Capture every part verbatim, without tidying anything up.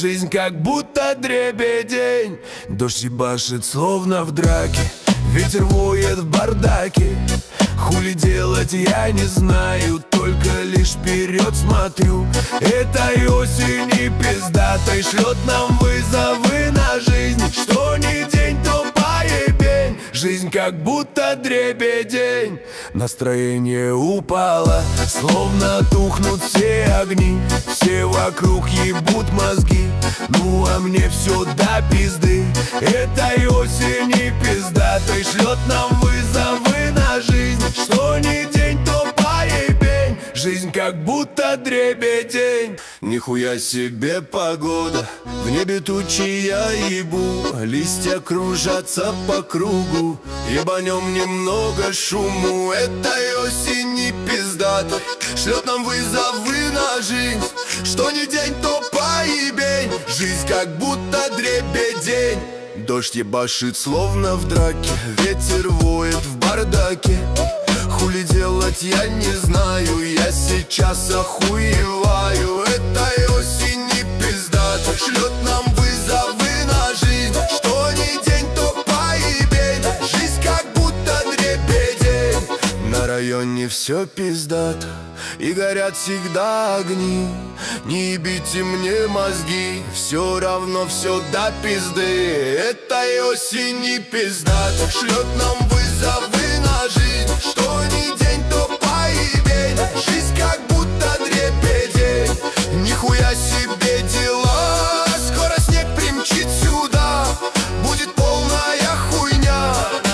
Жизнь как будто дребедень, дождь ебашит словно в драке, ветер воет в бардаке. Хули делать я не знаю, только лишь вперед смотрю. Этой осени пиздатой шлет нам вызовы на жизнь. Что ни день, то поебень. Жизнь как будто дребедень, настроение упало, словно тухнут все огни. Все вокруг ебут мозги, ну а мне все до пизды. Этой осени пиздатой шлет нам вызовы на жизнь. Что ни день, то поебень. Жизнь как будто дребедень. Нихуя себе погода, в небе тучи я ебу, листья кружатся по кругу, ебанем немного шуму. Этой осени пиздатой шлет нам вызовы на жизнь. Что ни день, то поебень. Жизнь как будто дребедень. Дождь ебашит словно в драке, ветер воет в бардаке. Хули делать я не знаю, я сейчас охуеваю. Этой осени пиздата шлет нам вызовы на жизнь. Что ни день, то поебень. Жизнь как будто дребедень. На районе все пиздато, и горят всегда огни. Не ебите мне мозги, все равно все до пизды. Этой осени пиздата шлет нам вызовы на жизнь. Что ни день, то поебень. Жизнь как будто дребедень. Нихуя себе дела, скоро снег примчит сюда, будет полная хуйня.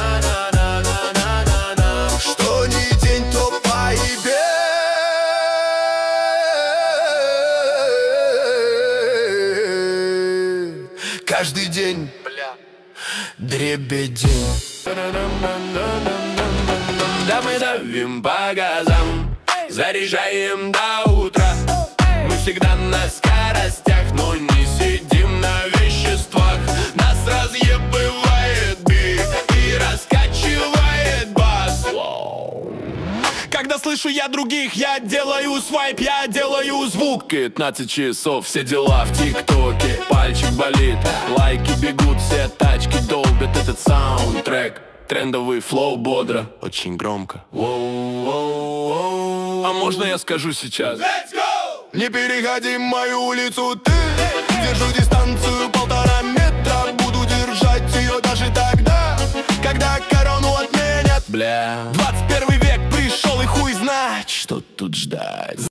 Что ни день, то поебень. Каждый день, бля, дребедень. Да мы давим по газам, заряжаем до утра. Мы всегда на скоростях, но не сидим на веществах. Нас разъебывает бит и раскачивает бас. Когда слышу я других, я делаю свайп, я делаю звук. Пятнадцать часов, все дела в тиктоке, пальчик болит, лайки бегут, все тачки долбят этот саундтрек. Трендовый флоу бодро, очень громко. Воу-воу-воу. А можно я скажу сейчас? Let's go! Не переходи мою улицу ты. Держу дистанцию полтора метра, буду держать ее даже тогда, когда корону отменят. Бля, двадцать первый век пришел, и хуй знает, что тут ждать.